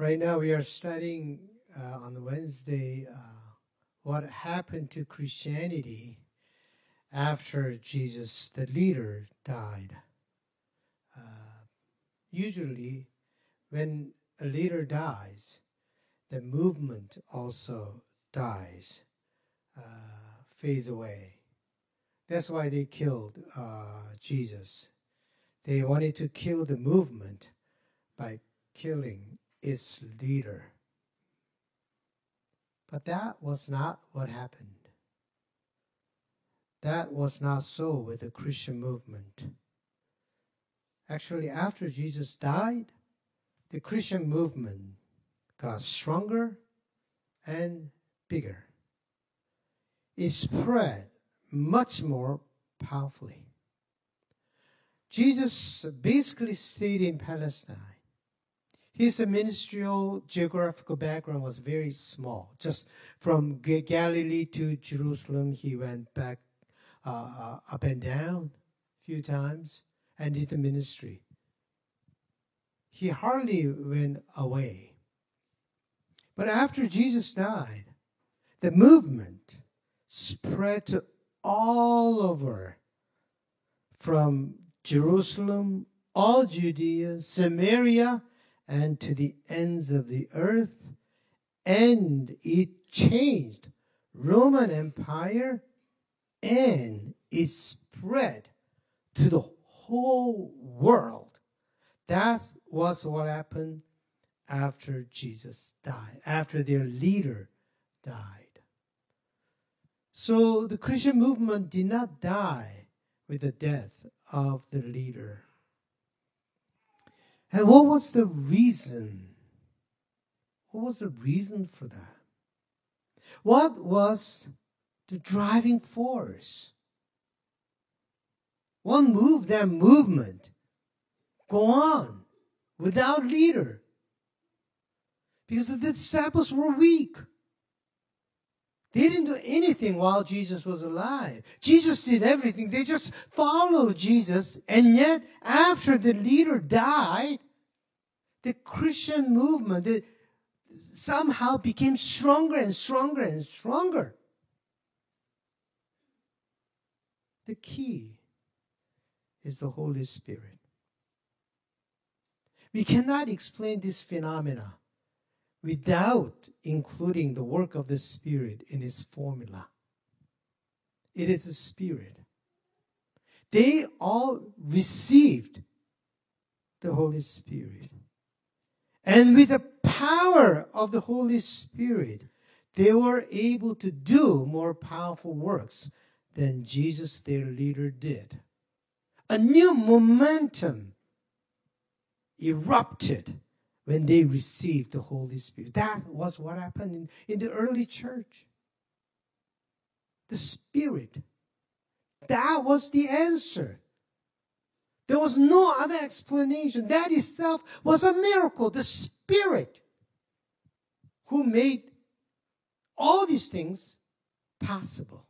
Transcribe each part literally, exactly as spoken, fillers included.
Right now we are studying uh, on Wednesday uh, what happened to Christianity after Jesus, the leader, died. Uh, usually when a leader dies, the movement also dies, uh, fades away. That's why they killed uh, Jesus. They wanted to kill the movement by killing its leader. But that was not what happened. That was not so with the Christian movement. Actually, after Jesus died, the Christian movement got stronger and bigger. It spread much more powerfully. Jesus basically stayed in Palestine. His ministerial geographical background was very small. Just from Galilee to Jerusalem, he went back uh, uh, up and down a few times and did the ministry. He hardly went away. But after Jesus died, the movement spread to all over, from Jerusalem, all Judea, Samaria, and to the ends of the earth. And it changed Roman Empire, and it spread to the whole world. That was what happened after Jesus died, after their leader died. So the Christian movement did not die with the death of the leader. And what was the reason? What was the reason for that? What was the driving force? What moved that movement go on without leader? Because the disciples were weak. They didn't do anything while Jesus was alive. Jesus did everything. They just followed Jesus. And yet, after the leader died, the Christian movement it somehow became stronger and stronger and stronger. The key is the Holy Spirit. We cannot explain this phenomena without including the work of the Spirit in its formula. It is the Spirit. They all received the Holy Spirit. And with the power of the Holy Spirit, they were able to do more powerful works than Jesus, their leader, did. A new momentum erupted when they received the Holy Spirit. That was what happened in, in the early church. The Spirit. That was the answer. There was no other explanation. That itself was a miracle. The Spirit who made all these things possible.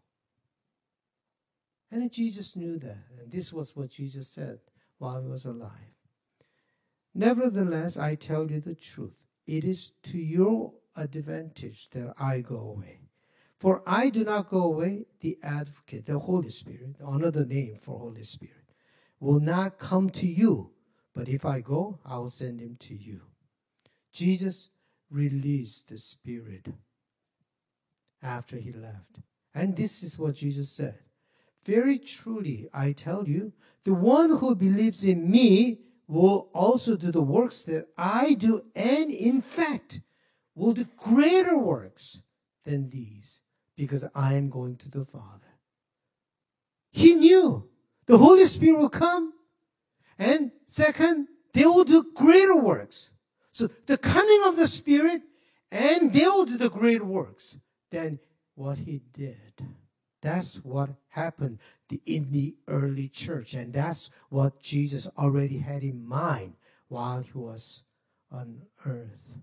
And Jesus knew that. And this was what Jesus said while he was alive. Nevertheless, I tell you the truth. It is to your advantage that I go away. For I do not go away, the Advocate, the Holy Spirit, another name for Holy Spirit, will not come to you. But if I go, I will send him to you. Jesus released the Spirit after he left. And this is what Jesus said. Very truly, I tell you, the one who believes in me will also do the works that I do, and in fact, will do greater works than these, because I am going to the Father. He knew the Holy Spirit will come, and second, they will do greater works. So the coming of the Spirit, and they will do the greater works than what he did. That's what happened in the early church. And that's what Jesus already had in mind while he was on earth.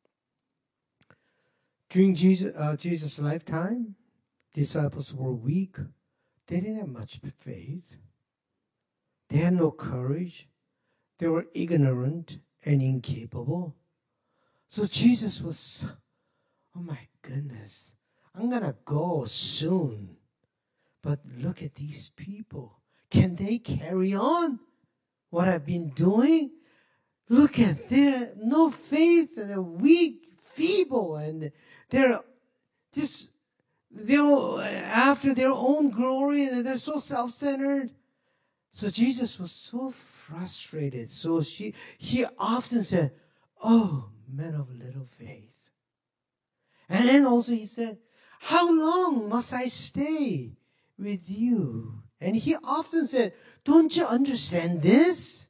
During Jesus, uh, Jesus' lifetime, disciples were weak. They didn't have much faith. They had no courage. They were ignorant and incapable. So Jesus was, oh my goodness, I'm going to go soon. But look at these people. Can they carry on what I've been doing? Look at their no faith, and they're weak, feeble, and they're just they're after their own glory, and they're so self-centered. So Jesus was so frustrated. So she he often said, "Oh, men of little faith." And then also he said, "How long must I stay with you?" And he often said, "Don't you understand this?"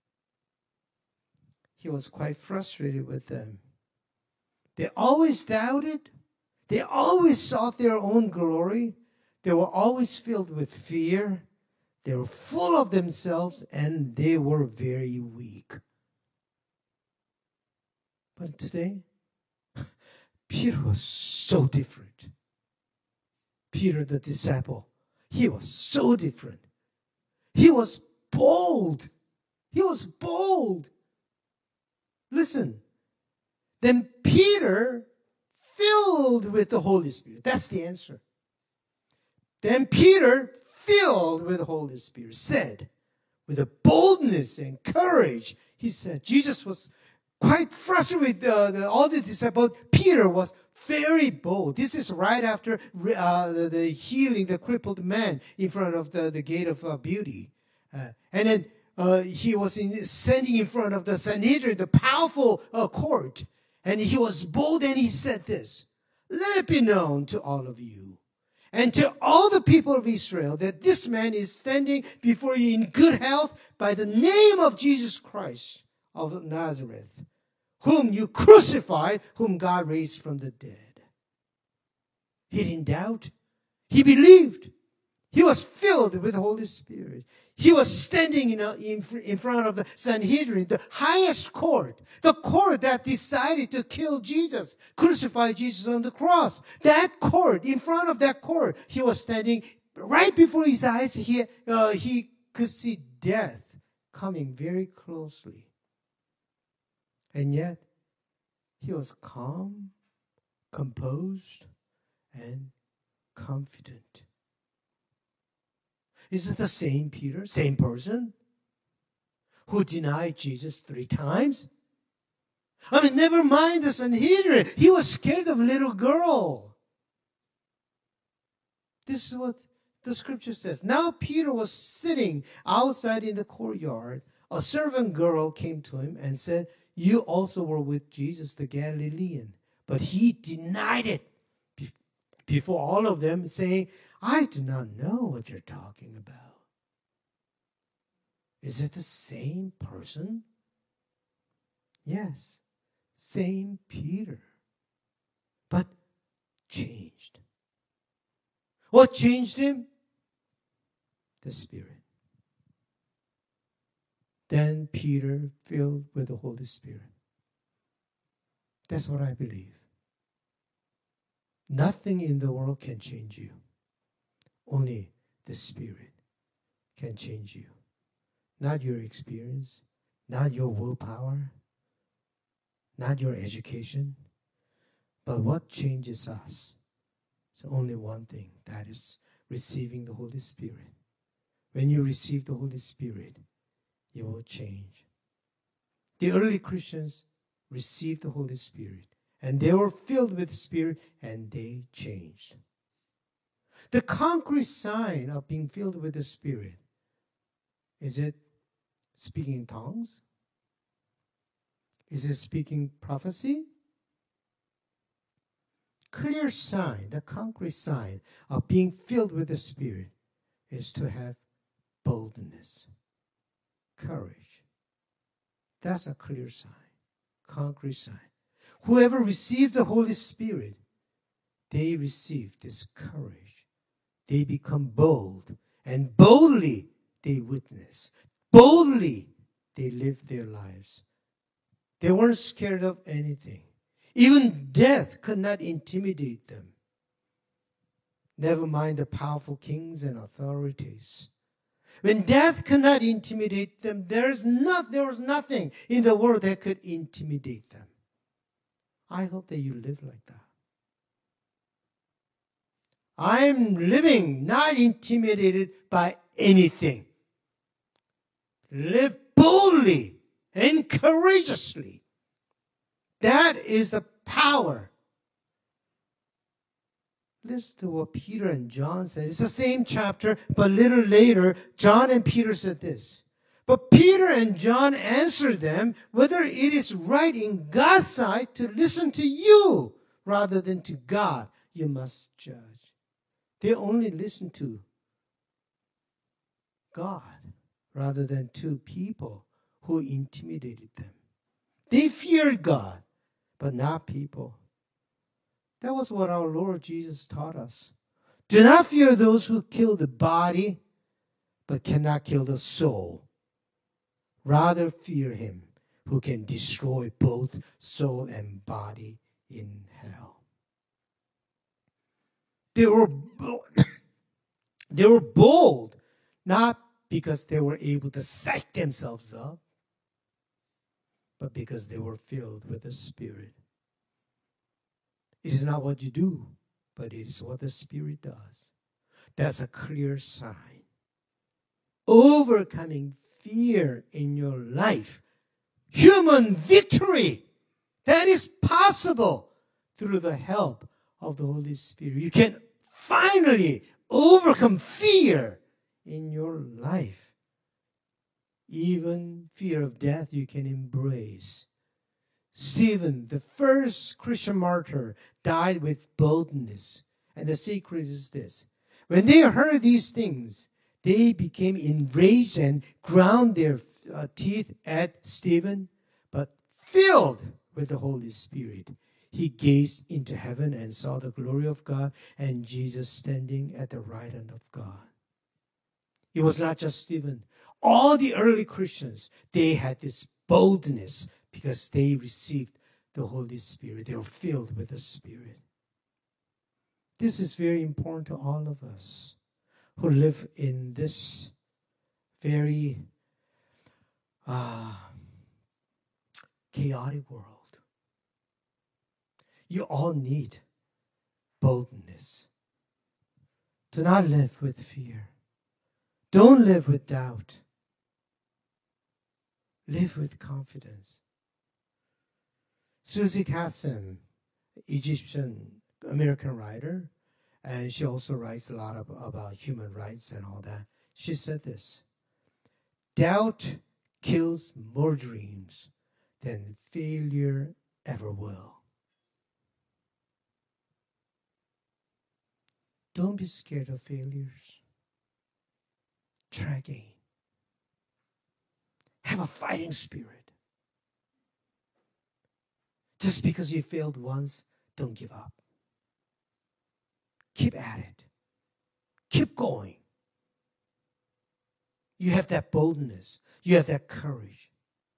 He was quite frustrated with them. They always doubted. They always sought their own glory. They were always filled with fear. They were full of themselves, and they were very weak. But today, Peter was so different. Peter, the disciple, he was so different. He was bold. He was bold. Listen, then Peter, filled with the Holy Spirit. That's the answer. Then Peter, filled with the Holy Spirit, said, with a boldness and courage, he said, Jesus was quite frustrated with uh, the, all the disciples. Peter was very bold. This is right after uh, the, the healing the crippled man in front of the, the gate of uh, beauty. Uh, and then uh, he was in, standing in front of the Sanhedrin, the powerful uh, court. And he was bold, and he said this, "Let it be known to all of you and to all the people of Israel that this man is standing before you in good health by the name of Jesus Christ of Nazareth, whom you crucified, whom God raised from the dead." He didn't doubt. He believed. He was filled with the Holy Spirit. He was standing in, a, in, in front of the Sanhedrin, the highest court, the court that decided to kill Jesus, crucify Jesus on the cross. That court, in front of that court, he was standing right before his eyes. He, uh, he could see death coming very closely. And yet, he was calm, composed, and confident. Is it the same Peter, same person, who denied Jesus three times? I mean, never mind the Sanhedrin. He was scared of a little girl. This is what the scripture says. Now Peter was sitting outside in the courtyard. A servant girl came to him and said, "You also were with Jesus the Galilean." But he denied it before all of them, saying, "I do not know what you're talking about." Is it the same person? Yes, same Peter, but changed. What changed him? The Spirit. Then Peter, filled with the Holy Spirit. That's what I believe. Nothing in the world can change you. Only the Spirit can change you. Not your experience, not your willpower, not your education. But what changes us is only one thing, that is receiving the Holy Spirit. When you receive the Holy Spirit, you will change. The early Christians received the Holy Spirit, and they were filled with the Spirit, and they changed. The concrete sign of being filled with the Spirit, is it speaking in tongues? Is it speaking prophecy? Clear sign, the concrete sign of being filled with the Spirit is to have boldness, courage. That's a clear sign, concrete sign. Whoever receives the Holy Spirit, they receive this courage. They become bold, and boldly they witness. Boldly they live their lives. They weren't scared of anything. Even death could not intimidate them. Never mind the powerful kings and authorities. When death could not intimidate them, there is not, there was nothing in the world that could intimidate them. I hope that you live like that. I'm living not intimidated by anything. Live boldly and courageously. That is the power. Listen to what Peter and John said. It's the same chapter, but a little later, John and Peter said this. But Peter and John answered them, whether it is right in God's sight to listen to you rather than to God, you must judge. They only listened to God rather than to people who intimidated them. They feared God, but not people. That was what our Lord Jesus taught us. Do not fear those who kill the body, but cannot kill the soul. Rather fear him who can destroy both soul and body in hell. They were, they were bold, not because they were able to psych themselves up, but because they were filled with the Spirit. It is not what you do, but it is what the Spirit does. That's a clear sign. Overcoming fear in your life, human victory, that is possible through the help of the Holy Spirit. You can finally overcome fear in your life. Even fear of death you can embrace. Stephen, the first Christian martyr, died with boldness. And the secret is this. When they heard these things, they became enraged and ground their uh, teeth at Stephen, but filled with the Holy Spirit, he gazed into heaven and saw the glory of God and Jesus standing at the right hand of God. It was not just Stephen. All the early Christians, they had this boldness because they received the Holy Spirit. They were filled with the Spirit. This is very important to all of us who live in this very uh, chaotic world. You all need boldness. Do not live with fear. Don't live with doubt. Live with confidence. Susie Kassem, Egyptian American writer, and she also writes a lot of, about human rights and all that. She said this: doubt kills more dreams than failure ever will. Don't be scared of failures. Try again. Have a fighting spirit. Just because you failed once, don't give up. Keep at it. Keep going. You have that boldness. You have that courage.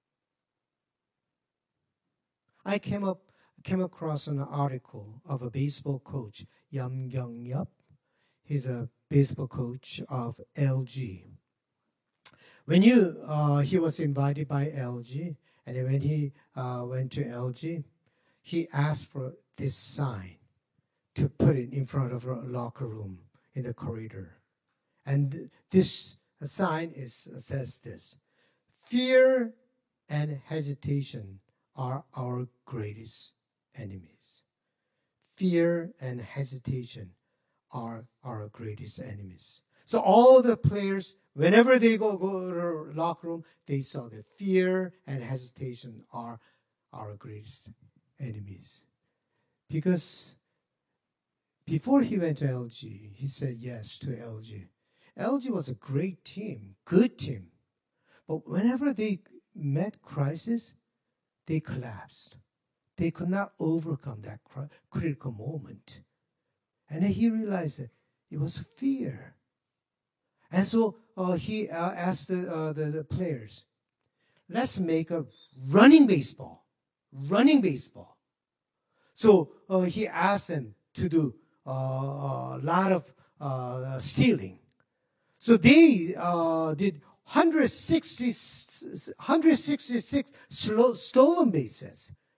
I came up came across an article of a baseball coach, Yam Kyung-yup. He's a baseball coach of L G. When you, uh, he was invited by L G, and when he uh, went to L G, he asked for this sign to put it in front of a locker room in the corridor. And this sign is says this: fear and hesitation are our greatest enemies. Fear and hesitation are our greatest enemies. So all the players, whenever they go, go to the locker room, they saw that fear and hesitation are our greatest enemies. Because before he went to L G, he said yes to L G. L G was a great team, good team. But whenever they met crisis, they collapsed. They could not overcome that critical moment. And then he realized that it was fear. And so uh, he uh, asked the, uh, the, the players, let's make a running baseball. Running baseball. So uh, he asked them to do uh, a lot of uh, stealing. So they uh, did one hundred sixty-six, one hundred sixty-six slow, stolen bases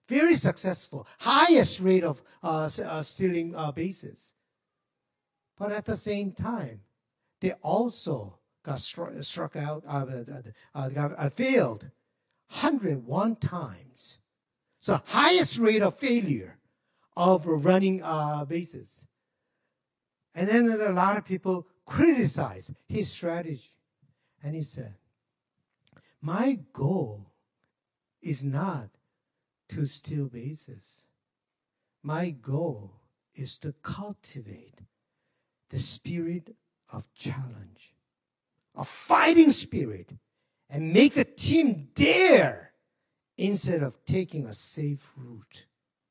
Very successful. Highest rate of uh, uh, stealing uh, bases. But at the same time, they also got struck, struck out, uh, uh, got uh, failed one hundred one times. So highest rate of failure of running uh, bases. And then a lot of people criticize his strategy. And he said, my goal is not to steal bases. My goal is to cultivate the spirit of challenge, a fighting spirit, and make the team dare instead of taking a safe route.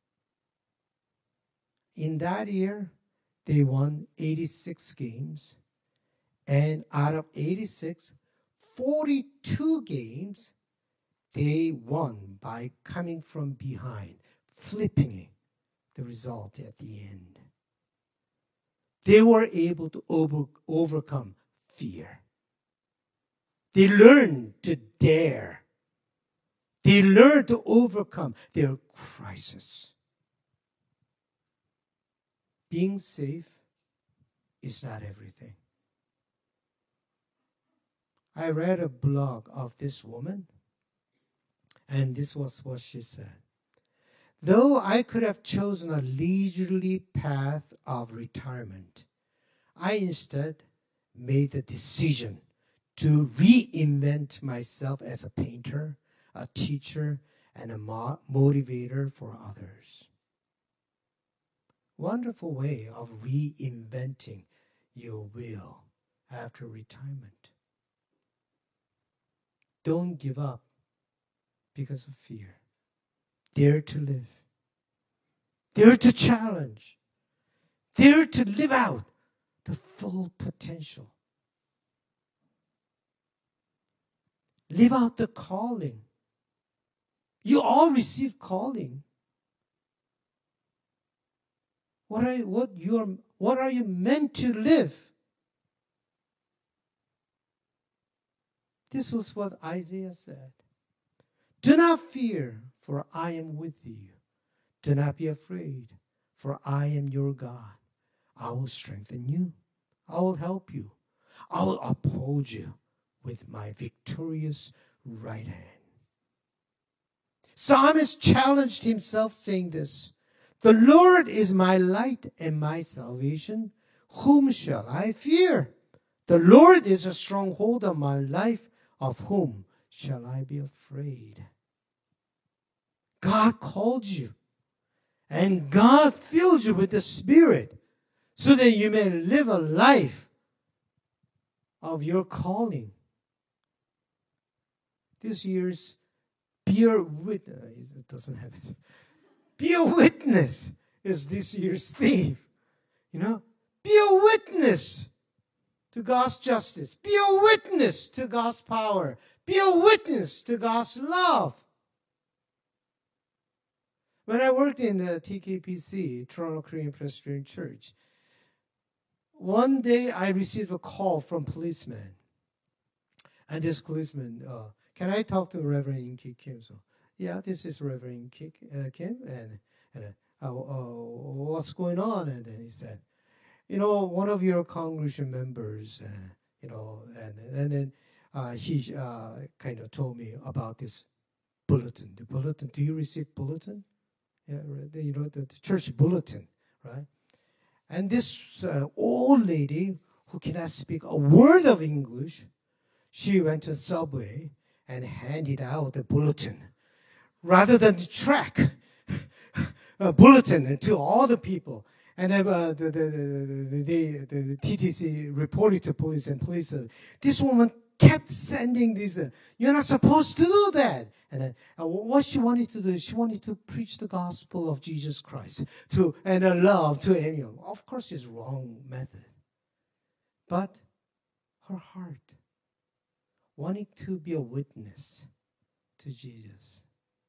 In that year, they won eighty-six games, and out of eighty-six, forty-two games they won by coming from behind, flipping the result at the end. They were able to over, overcome fear. They learned to dare. They learned to overcome their crisis. Being safe is not everything. I read a blog of this woman, and this was what she said. Though I could have chosen a leisurely path of retirement, I instead made the decision to reinvent myself as a painter, a teacher, and a mo- motivator for others. Wonderful way of reinventing your will after retirement. Don't give up because of fear. Dare to live. Dare to challenge. Dare to live out the full potential. Live out the calling. You all receive calling. What are, what, you are, what are you meant to live? This was what Isaiah said. Do not fear, for I am with you. Do not be afraid, for I am your God. I will strengthen you. I will help you. I will uphold you with my victorious right hand. Psalmist challenged himself saying this, the Lord is my light and my salvation. Whom shall I fear? The Lord is a stronghold of my life. Of whom shall I be afraid? God called you, and God filled you with the Spirit so that you may live a life of your calling. This year's Be a Witness, it doesn't have it. Be a Witness is this year's theme. You know, be a witness to God's justice. Be a witness to God's power. Be a witness to God's love. When I worked in the T K P C, Toronto Korean Presbyterian Church, one day I received a call from policeman. And this policeman, uh, can I talk to Reverend In Ki Kim? So, yeah, this is Reverend In Ki uh, Kim. And, and uh, uh, what's going on? And then he said, you know, one of your congregation members, uh, you know, and, and then uh, he uh, kind of told me about this bulletin. The bulletin, do you receive bulletin? Yeah, you know, the, the church bulletin, right? And this uh, old lady who cannot speak a word of English, she went to the subway and handed out the bulletin rather than to track a bulletin to all the people. And then uh, the, the, the, the, the, the T T C reported to police, and police said, this woman kept sending these, uh, you're not supposed to do that. And then, uh, what she wanted to do, she wanted to preach the gospel of Jesus Christ to and uh, love to anyone. Of course, it's wrong method. But her heart, wanting to be a witness to Jesus.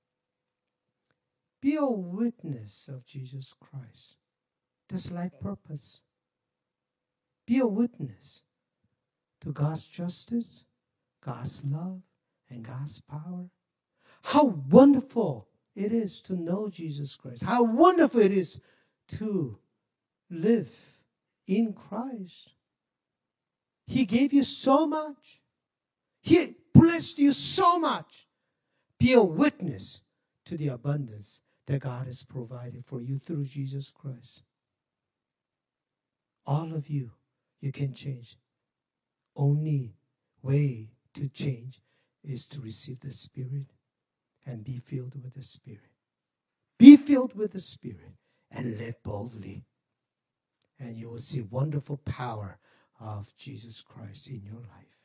Be a witness of Jesus Christ. That's life purpose. Be a witness to God's justice, God's love, and God's power. How wonderful it is to know Jesus Christ. How wonderful it is to live in Christ. He gave you so much. He blessed you so much. Be a witness to the abundance that God has provided for you through Jesus Christ. All of you, you can change. Only way to change is to receive the Spirit and be filled with the Spirit. Be filled with the Spirit and live boldly. And you will see wonderful power of Jesus Christ in your life.